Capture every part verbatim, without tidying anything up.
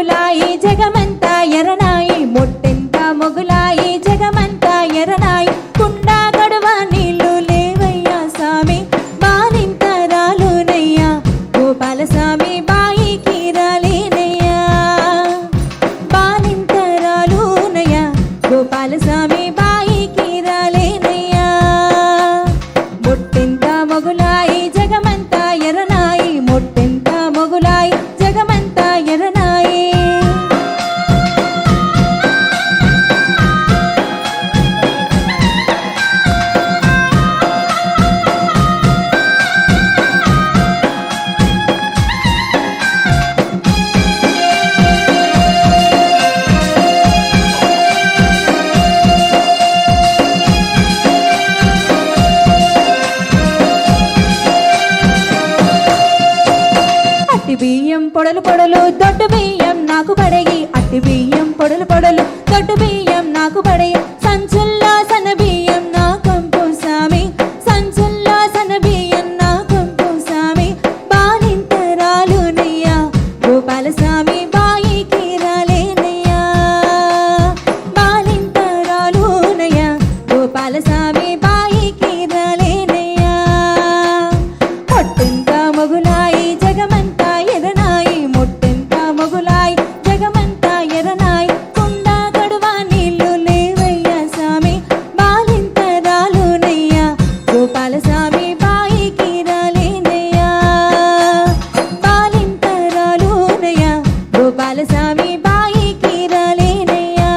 మొగులాయి జగమంతా ఎరనాయి మొట్టెంత మొగులాయి జగమంతా ఎరనాయి కుండా గడువ నీళ్ళు లేవయ్యా సామి బాలింతరాలునయ్యా గోపాల స్వామి బాయికి రాలేనయ్యా బాలింతరాలునయ్యా గోపాల స్వామి బాయికి రాలేనయ్యా మొట్టెంత మొగులాయి జగమంతా ఎరనాయి మొట్టెంత మొగులాయి జగమంతా ఎరనాయి అట్టి బియ్యం పొడలు పొడలు దొడ్డు బియ్యం నాకు పడయి అట్టి బియ్యం పొడలు పొడలు దొడ్డు బియ్యం నాకు పడయి సంచుల్లో సన్న బియ్యం నా కొంపు సామి సంచుల్లో సన్న బియ్యం నా కొంపు సామి బాలింతరాలునయ్యా గోపాల స్వామి బాయికి రాలేనయ్యా బాలింతరాలునయ్యా గోపాల స్వామి బాయికి రాలేనయ్యా మొట్టెంత మొగులాయి జగమంతా ఎరనాయి మొట్టెంత మొగులాయి జగమంతా ఎరనాయి కుండా గడువ నీళ్ళు లేవయ్యా స్వామి బాలింతరాలునయ్యా గోపాల స్వామి బాయికి రాలేనయ్యా బాలింతరాలునయ్యా గోపాల స్వామి బాయికి రాలేనయ్యా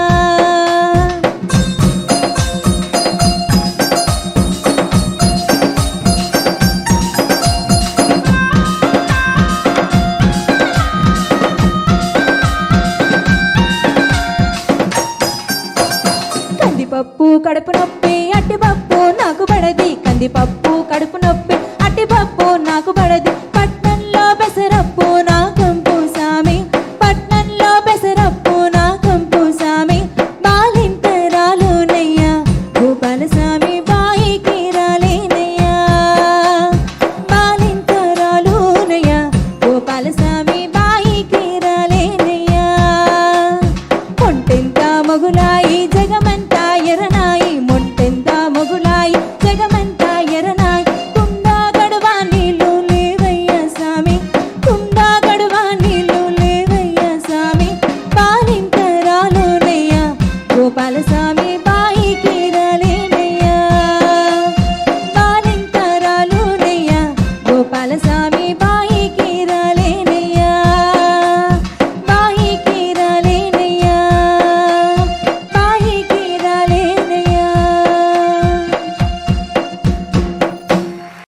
కందిపప్పు కడుపున